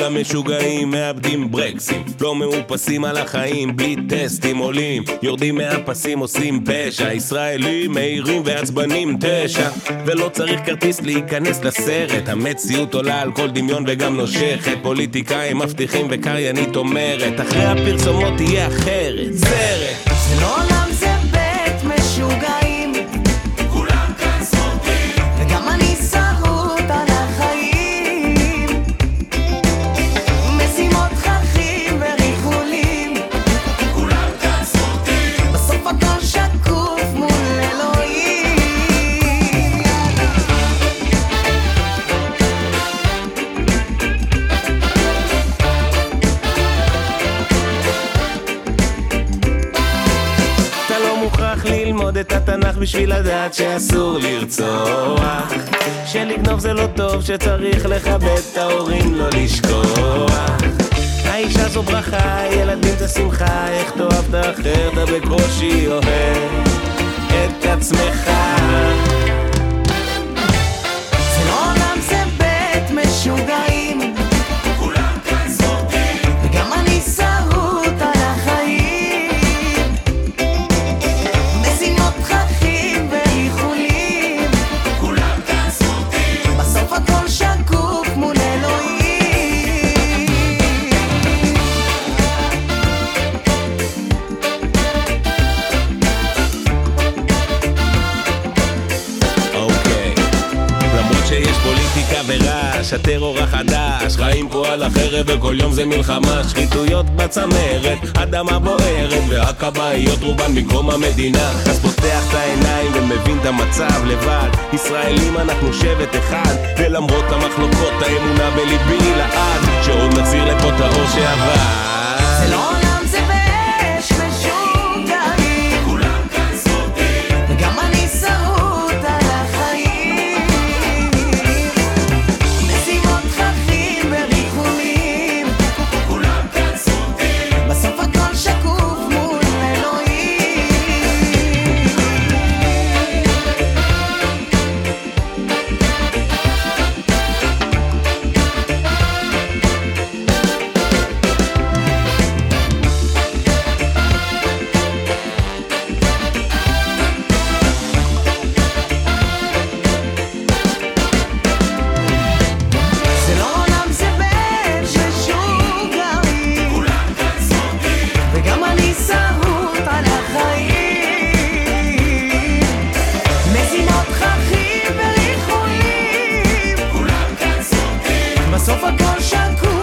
המשוגעים מאבדים ברקסים, לא מאופסים על החיים, בלי טסטים עולים, יורדים מהפסים עושים פשע, ישראלים מהירים ועצבנים 9, ולא צריך כרטיס להיכנס לסרט, המציאות עולה על כל דמיון וגם נושכת, פוליטיקאים מבטיחים וקריינית אומרת, אחרי הפרסומות תהיה אחרת, סרט. זה לא עולם, זה בית משוגעים, כולם כאן סמרטים, וגם אני שרוט על החיים, משימות חכים וריחולים, כולם כאן סמרטים, בסוף הכל שקוף מול אלוהים. אתה לא מוכרח ללמוד את התנ"ך בשביל לדעת שאסור לרצוח, שלגנוב זה לא טוב, שצריך לכבד את ההורים, לא לשכוח. האישה זו ברכה, ילדים זה שמחה, איך תאהב את האחר, אתה בקושי אוהב את עצמך. זה לא עולם, זה בית משוגעים, כולם כאן סמרטים, וגם אני שרוט על החיים, משימות חכים וריחולים, כולם כאן סמרטים, בסוף הכל שקוף מול אלוהים. אוקיי, למרות שיש פוליטיקה ורעש, הטרור החדש, חיים פה על החרב וכל יום זה מלחמה, שחיתויות בצמרת, אדמה בוערת והכבאיות רובן במקום המדינה, אז פותח את העיניים ומבין את המצב לבד, ישראלים אנחנו שבט אחד, ולמרות המחלוקות האמונה בליבי לעד, שעוד נחזיר לפה את האור שעבר. זה לא עולם, זה בית משוגעים, כולם כאן סמרטים, וגם אני שרוט על החיים, משימות חכים וריחולים, כולם כאן סמרטים, בסוף הכל שקוף מול אלוהים. זה לא עולם, זה בית משוגעים, כולם כאן סמרטים, וגם אני שרוט על החיים, משימות חכים וריחולים, כולם כאן סמרטים, בסוף הכל שקוף